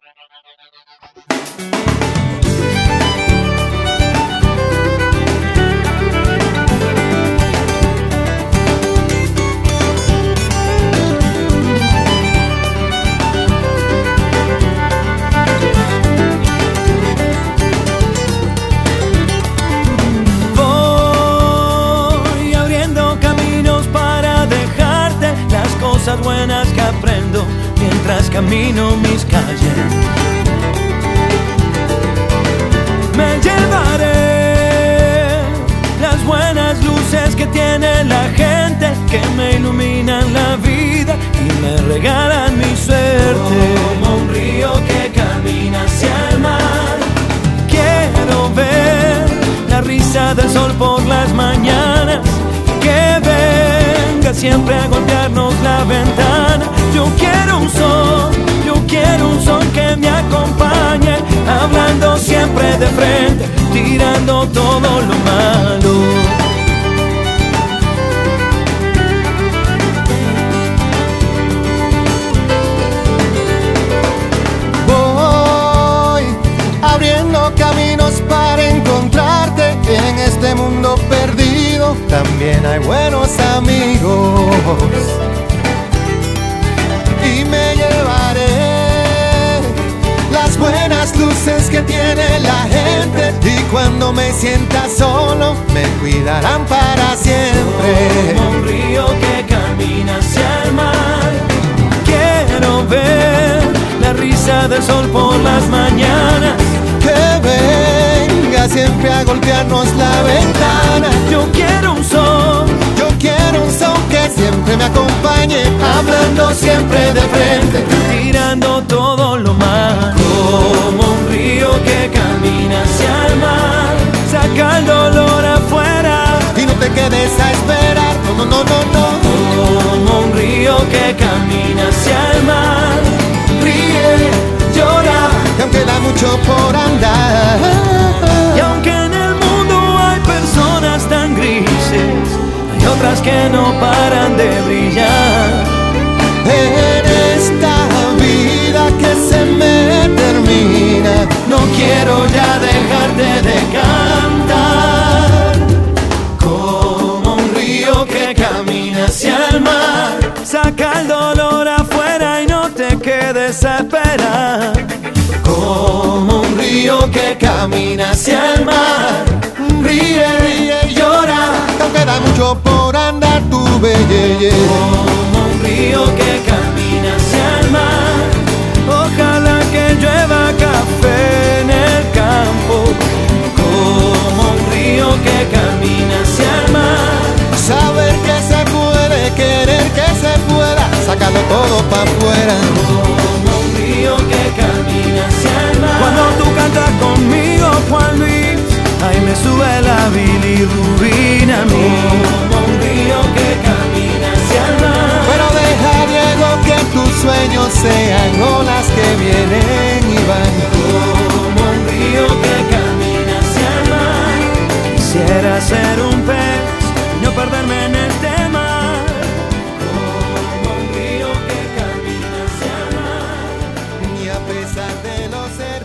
Cosas buenas que aprendo mientras camino mis calles. Me llevaré las buenas luces que tiene la gente, que me iluminan la vida y me regalan mi suerte. Como un río que camina hacia el mar, quiero ver la risa del sol por las mañanas, que venga siempre a golpearnos la ventana. Yo quiero un son que me acompañe, hablando siempre de frente, tirando todo lo malo. Voy abriendo caminos para encontrarte en este mundo perdido. También hay buenos amigos y me llevaré las buenas luces que tiene la gente, y cuando me sienta solo me cuidarán para siempre. Como un río que camina hacia el mar, quiero ver la risa del sol por las mañanas, que venga siempre a golpearnos la ventana. Yo quiero un son que siempre me acompañe, hablando siempre de frente, tirando todo lo malo. Como un río que camina hacia el mar, saca el dolor afuera y no te quedes a esperar. No, no, no, no, no. Como un río que camina hacia el mar, ríe, llora, que aún queda mucho por andar. Y aunque en el mundo hay personas tan grises, hay otras que no paran de brillar. En esta vida que se me termina, no quiero ya dejarte de cantar. Como un río que camina hacia el mar, saca el dolor afuera y no te quedes a esperar. Como un río que camina hacia el mar, ríe, ríe, llora, que aún queda mucho por andar, tu belleza. Como un río que camina hacia el mar, ojalá que llueva café en el campo. Como un río que camina hacia el mar, saber que se puede, querer que se pueda, sacarlo todo pa' afuera. Como un río que camina hacia el mar, cuando tú cantas conmigo, Juan Luis, ahí me sube la bilirrubina a mí. Como un río que camina hacia el mar, Pero deja, Diego, que tus sueños sean olas que vienen y van. como un río que camina hacia el mar, quisiera ser un pez y no perderme en este mar. Como un río que camina hacia el mar, Y a pesar de los errores